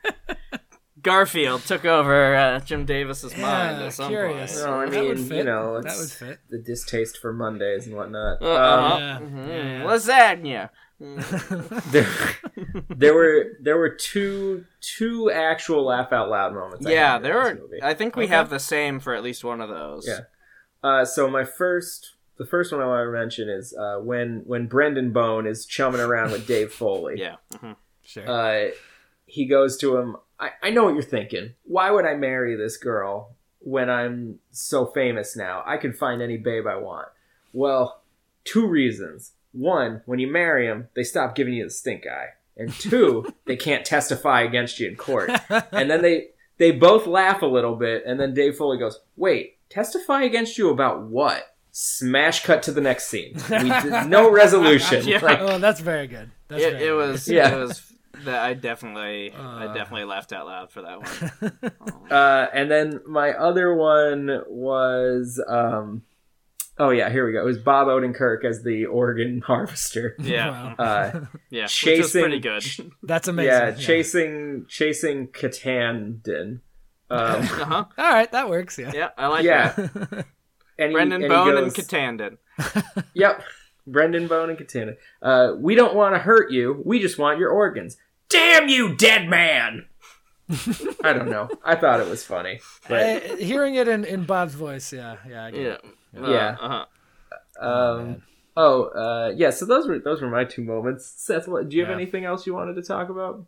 Garfield took over uh, Jim Davis's mind Yeah, at some curious. point. No, I That would mean, fit. you know, That it's would fit. the distaste for Mondays and whatnot. Uh, Um, Yeah, mhm. yeah. Lasagna. there, there were there were two two actual laugh out loud moments. I Yeah, had there in are. this movie. I think we Okay. have the same for at least one of those. Yeah. Uh, so my first, the first one I want to mention is uh, when when Brendan Bone is chumming around with Dave Foley. Yeah. mhm. Sure. Uh, he goes to him. I, I know what you're thinking. Why would I marry this girl when I'm so famous now? I can find any babe I want. Well, two reasons. One, when you marry them, they stop giving you the stink eye. And two, they can't testify against you in court. And then they they both laugh a little bit, and then Dave Foley goes, "Wait, testify against you about what?" Smash cut to the next scene. We did, no resolution. Yeah. Like, Oh, that's very good. That's It, very it good. was. Yeah. It was. That I definitely. I Uh. definitely laughed out loud for that one. Uh, and then my other one was, um, oh yeah, here we go. It was Bob Odenkirk as the organ harvester. Yeah. Wow. Uh, Yeah. Which was chasing- pretty good. That's amazing. yeah, chasing chasing Katandon. Um, Uh huh. All right, that works. Yeah. Yeah. I like yeah, that. and he, Brendan and he Bone goes, and Katandon. Yep, Brendan Bone and Katandon. Uh, we don't want to hurt you. We just want your organs. Damn you, dead man! I don't know. I thought it was funny, but Uh, hearing it in, in Bob's voice, yeah, yeah, I get Yeah. it. Yeah. Uh huh. um. man. Oh, uh, yeah. So those were those were my two moments. Seth, what, do you have Yeah. anything else you wanted to talk about?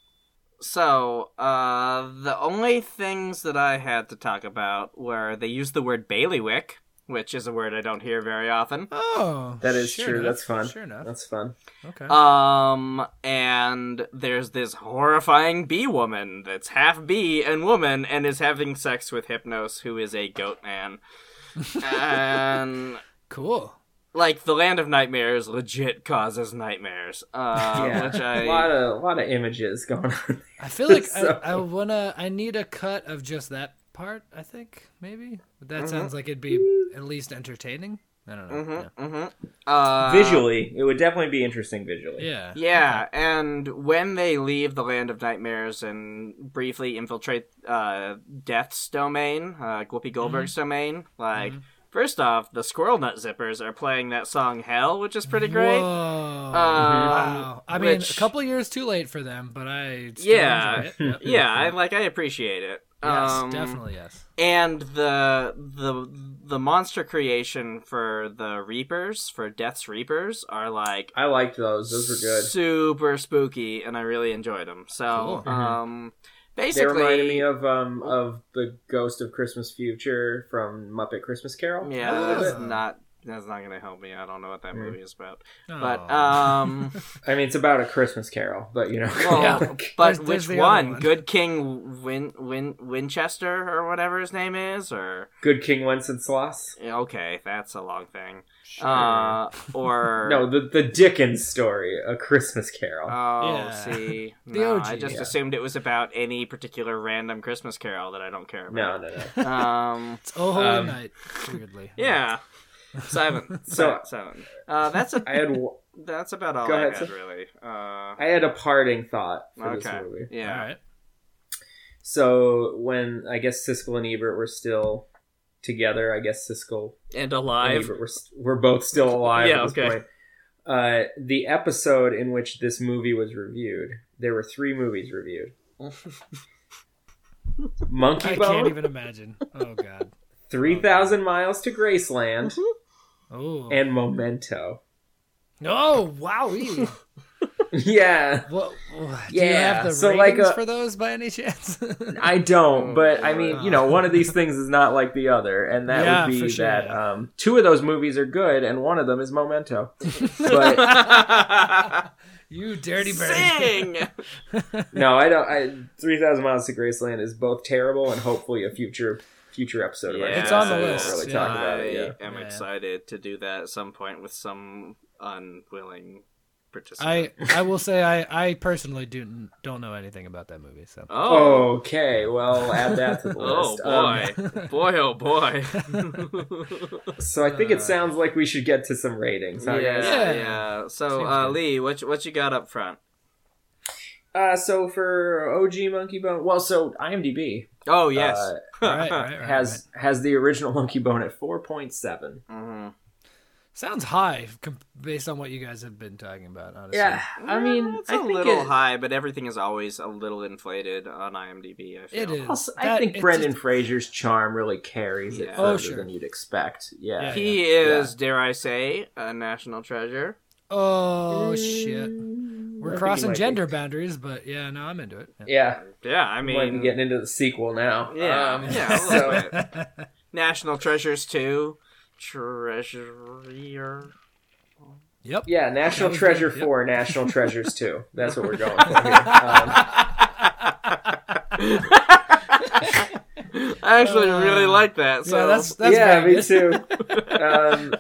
So, uh, the only things that I had to talk about were they used the word bailiwick, which is a word I don't hear very often. Oh, That is sure true. enough, That's fun. Sure enough. That's fun. Okay. Um, and there's this horrifying bee woman that's half bee and woman and is having sex with Hypnos, who is a goat man. And, Cool. like, the Land of Nightmares legit causes nightmares. Uh, yeah, which I... a lot of a lot of images going on. I feel like So- I, I wanna. I need a cut of just that part. I think maybe. But that Mm-hmm. sounds like it'd be at least entertaining. I don't know. Mm-hmm, mm-hmm. Uh, Visually, it would definitely be interesting visually. Yeah. Yeah, and when they leave the Land of Nightmares and briefly infiltrate uh, Death's domain, uh, Whoopi Goldberg's domain, like, first off, the Squirrel Nut Zippers are playing that song Hell, which is pretty great. Whoa. Um, Wow. I mean, which- a couple years too late for them, but I still Yeah, enjoy it. Yep. yeah, I like. I appreciate it. Yes, Um, definitely yes. And the the the monster creation for the Reapers, for Death's Reapers, are like I liked those. Those were good. super spooky, and I really enjoyed them. So, Cool. um, They basically, reminded me of um of the Ghost of Christmas Future from Muppet Christmas Carol. yeah, a little that's bit. not that's not gonna help me. I don't know what that Mm. movie is about, Oh. but um, I mean, it's about a Christmas Carol, but you know. well, Yeah. but There's- there's which the other one? one. Good King Win Win Winchester or whatever his name is, or Good King Wenceslas. okay, that's a long thing. Sure. Uh, or No, the the Dickens story, A Christmas Carol. Oh, Yeah. see, The no, O G. I just Yeah. assumed it was about any particular random Christmas carol that I don't care no, about. no, no. Um, It's Oh Holy um, Night, weirdly. yeah, seven, So- so seven. Uh, that's a, I had w- that's about all Go I ahead, had sir. really. Uh, I had a parting thought for this okay, movie. yeah, All right. So when I guess Siskel and Ebert were still together. I guess Siskel And and alive. Ebert were, we're both still alive Yeah, at this okay. point. Uh, the episode in which this movie was reviewed, there were three movies reviewed. Monkey I Bone, can't even imagine. Oh god. three thousand Miles to Graceland, Oh. and Memento. Oh wow. Yeah, What? Do you Yeah, have the so ratings like a- for those by any chance? I don't, Oh, but I boy. mean, you know, one of these things is not like the other, and that Yeah, would be for sure, that yeah. um, two of those movies are good, and one of them is Memento. But You dirty bird. Sing! no, I don't. I, three thousand Miles to Graceland is both terrible and hopefully a future future episode of our Yeah, It's on the podcast. We won't list, Really yeah. talk about I it. Yeah. am Yeah. excited to do that at some point with some unwilling I participant. I will say I I personally do don't know anything about that movie. So Oh. Okay, well, add that to the Oh list. boy. Um, boy, oh boy. so I think it sounds like we should get to some ratings. Huh, yeah, guys? yeah, Yeah. So, Seems uh, good. Lee, what you, what you got up front? Uh, so for O G Monkey Bone, well, so IMDb Oh, yes. uh, right, right, right, has has the original Monkey Bone at four point seven. Mhm. sounds high com- based on what you guys have been talking about. Honestly. Yeah, I mean, Uh, it's I a think little it, high, but everything is always a little inflated on IMDb. I feel. It is. Also, I That- think it's Brendan just- Fraser's charm really carries it Yeah. further Oh, sure. than you'd expect. Yeah. Yeah. He is, dare I say, a national treasure. Oh shit. I We're think crossing he might gender boundaries, but yeah, no, I'm into it. Be. Yeah, Yeah, I I might be mean, getting into the sequel now. yeah, Um, yeah, a so- little bit. National Treasures two, Treasure. Yep. yeah, National That was Treasure good, yep. four, National Treasures two. That's what we're going for here. Um, I actually really like that. So Yeah, that's that's yeah, very me good. too. Um,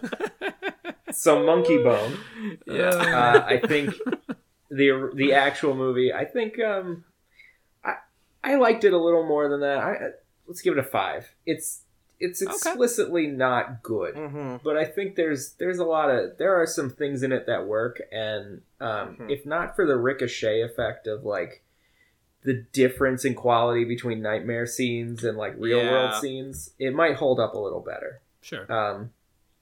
so Monkey Bone. yeah. Uh, I think the the actual movie. I think um, I I liked it a little more than that. I let's give it a five. It's it's explicitly not good, hmm but I think there's there's a lot of there are some things in it that work, and um, Mhm. if not for the ricochet effect of like the difference in quality between nightmare scenes and like real Yeah. world scenes, it might hold up a little better. Sure. Um,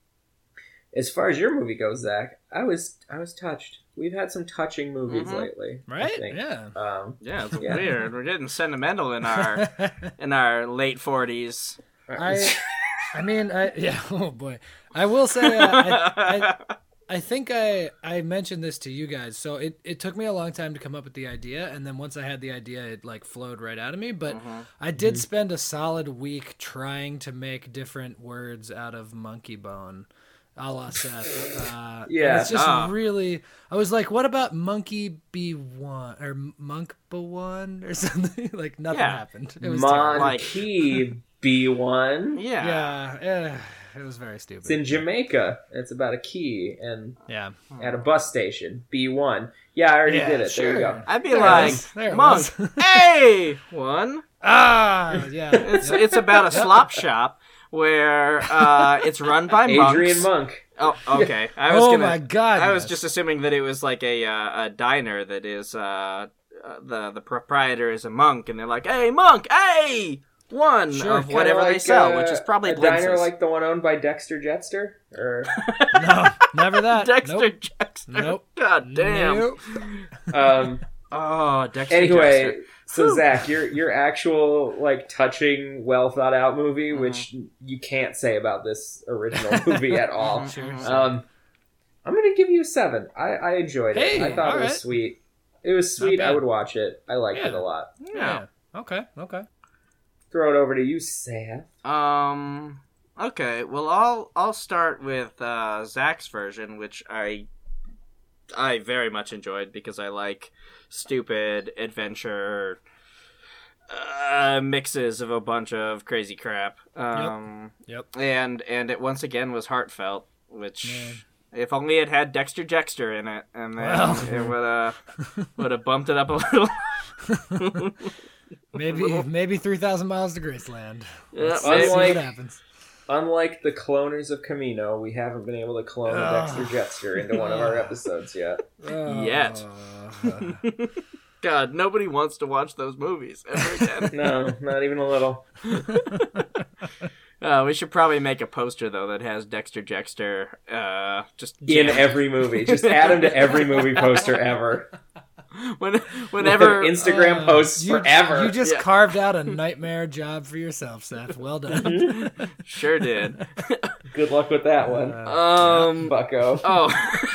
as far as your movie goes, Zach, I was I was touched. We've had some touching movies Mhm. lately, I Right? think. Yeah. Um, Yeah, it's Yeah. weird. We're getting sentimental in our in our late forties. I I mean, I yeah, oh boy. I will say uh, I, I I think I I mentioned this to you guys. So it, it took me a long time to come up with the idea, and then once I had the idea, it like flowed right out of me. But I did spend a solid week trying to make different words out of monkey bone, a la Seth. Uh, and Yeah. it's just Ah. really. I was like, what about monkey B one or monk B one or something? Like nothing Yeah. happened. It was terrible. Monkey B one. Yeah. Yeah, yeah, it was very stupid. It's in Jamaica. It's about a key and Yeah. at a bus station. B one. Yeah, I already Yeah, did it. There you sure. go. I'd be There it like, was. There it Monk, was. hey, one. Ah, yeah. It's it's about a slop shop where uh, it's run by Adrian monks. Monk. Oh, okay. I was Oh gonna, my God, I was yes. just assuming that it was like a uh, a diner that is uh, uh, the the proprietor is a monk, and they're like, "Hey, monk, hey, one Sure, of Kinda whatever they like, sell," uh, which is probably a diner Blintz's. like the one owned by Dexter Jetster. Or No, never that. Dexter Nope. Jackson. Nope. God damn. Nope. um, Oh, Dexter anyway, Jackson. so Zach, your your actual like touching, well thought out movie, Mm-hmm. which you can't say about this original movie at all. Sure. Um, I'm gonna give you a seven. I, I enjoyed it. Hey, I thought it was alright. sweet. It was sweet. I bad. would watch it. I liked Yeah. it a lot. Yeah. Okay. Okay. Throw it over to you, Sam. Um. Okay. Well, I'll I'll start with uh, Zach's version, which I I very much enjoyed because I like stupid adventure uh, mixes of a bunch of crazy crap. Um. Yep. And and it once again was heartfelt, which. Yeah. If only it had Dexter Jexter in it, and then Well. it would have would have bumped it up a little. Maybe maybe three thousand miles to Graceland. Yeah, Let's see maybe. what happens. Unlike the cloners of Camino, we haven't been able to clone a Ugh. Dexter Jetster into one of our episodes yet. Yet. Uh, God, nobody wants to watch those movies ever again. No, not even a little. Uh, we should probably make a poster though that has Dexter Jettster uh, just In jammed. every movie. Just add him to every movie poster ever. when, whenever With Instagram Uh, posts you, forever. You just Yeah. carved out a nightmare job for yourself, Seth. Well done. sure did. Good luck with that one. Um. Bucko. Oh.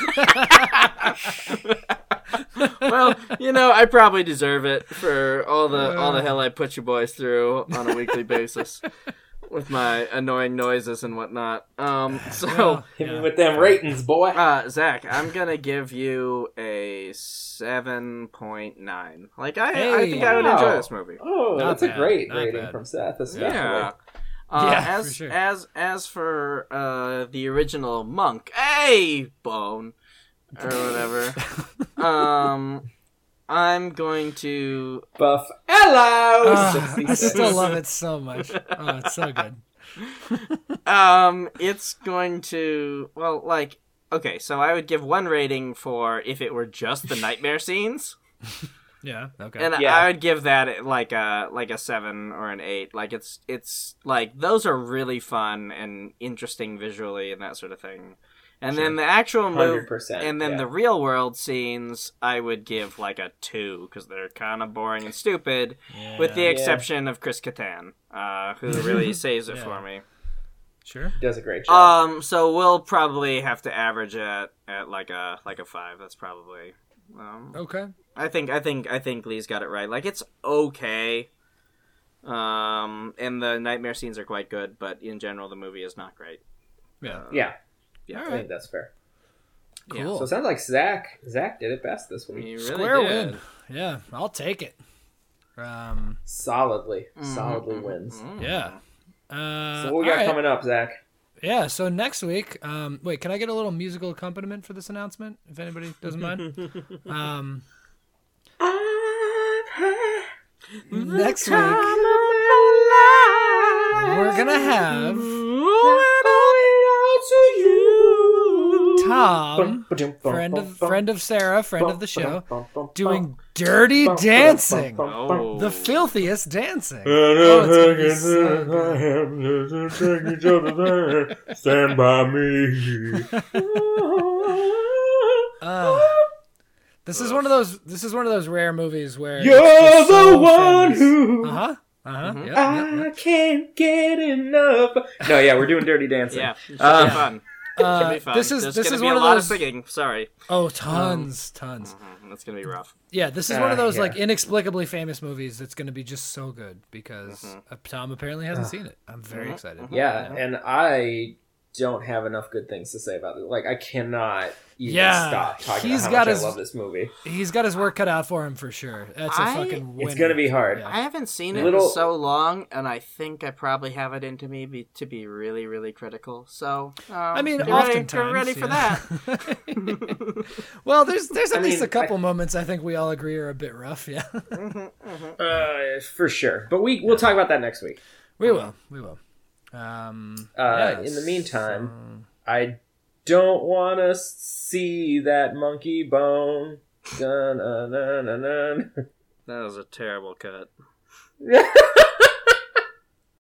Well, you know, I probably deserve it for all the all the hell I put you boys through on a weekly basis with my annoying noises and whatnot. Um. So. Hit me with them ratings, boy. Uh, Zach, I'm gonna give you a seven point nine. Like, I, I Hey. think I would Wow. enjoy this movie. Oh, Not that's bad, a great not rating bad. from Seth, especially. Yeah. Uh, Yeah, as for sure. as as for uh, the original Monk, hey Bone, or whatever. um, I'm going to Buff Hello! Ah, I sixty-six. still love it so much. Oh, it's so good. um, it's going to well, like okay, so I would give one rating for if it were just the nightmare scenes. Yeah. Okay. And Yeah. I would give that like a like a seven or an eight. Like it's it's like those are really fun and interesting visually and that sort of thing. And then the actual movie, one hundred percent, and then yeah. the real world scenes, I would give like a two because they're kind of boring and stupid, with the Yeah. exception of Chris Kattan, uh, who really saves it Yeah. for me. Sure. Does a great job. Um, so we'll probably have to average it at like a like a five. That's probably. Um, Okay. I think I think I think Lee's got it right. Like it's okay. Um and the nightmare scenes are quite good, but in general the movie is not great. Yeah. yeah, Yeah. I think that's fair. Cool. So it sounds like Zach Zach did it best this week. You really Square did. win. Yeah, I'll take it. Um. Solidly, Mm-hmm, solidly wins. Yeah. Uh, So what we got all right. coming up, Zach? Yeah. So next week, um, wait, can I get a little musical accompaniment for this announcement, if anybody doesn't mind? um, next week, we're gonna have Tom, friend of friend of Sarah, friend of the show, doing Dirty Dancing, Oh. the filthiest dancing. Oh, it's gonna be so good. Stand by me. Uh, this is one of those. This is one of those rare movies where You're it's just the so one famous. who Uh huh. Uh huh. Yep, yep, I yep. can't get enough. No, yeah, we're doing Dirty Dancing. Yeah, it should Uh, be fun. Uh, Should be fun. This is There's this gonna is be one a of lot those. of singing. Sorry, Oh, tons, tons. Mhm, that's gonna be rough. Yeah, this is one Uh, of those yeah. like inexplicably famous movies that's going to be just so good because Mm-hmm. uh, Tom apparently hasn't seen it. I'm very excited. Yeah, and I don't have enough good things to say about it. Like, I cannot even Yeah, stop talking he's about how got much his- I love this movie. He's got his work cut out for him for sure. That's a I- fucking winner. It's gonna be hard. Yeah. I haven't seen it Little- in so long, and I think I probably have it into me be, to be really, really critical. So, um, I mean, get ready, oftentimes, get ready for yeah. that. Well, there's there's at I least mean, a couple moments I think we all agree are a bit rough. Yeah, Uh, for sure. But we we'll talk about that next week. we will. We will. Um, Uh, yes. In the meantime, I don't want to see that monkey bone. Dun, dun, dun, dun, dun. That was a terrible cut.